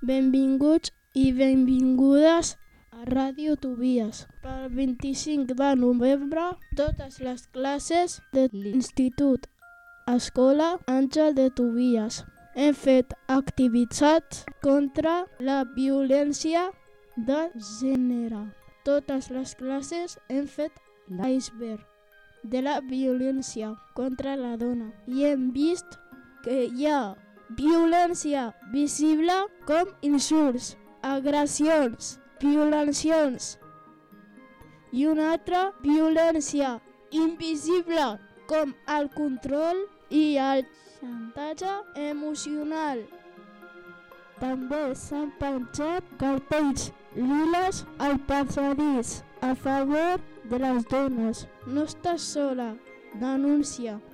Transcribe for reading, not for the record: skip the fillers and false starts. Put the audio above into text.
Benvinguts i benvingudes a Ràdio Tobies. Pel 25 de novembre, totes les classes de l'Institut Escola Àngel de Tobies hem fet activitats contra la violència de gènere. Totes les classes hem fet l'iceberg de la violència contra la dona i hem vist que hi ha violència visible com insults, agressions, violacions i una altra violència invisible com el control i el xantatge emocional. També s'han penjat cartells liles al passadís a favor de les dones. No estàs sola, denuncia.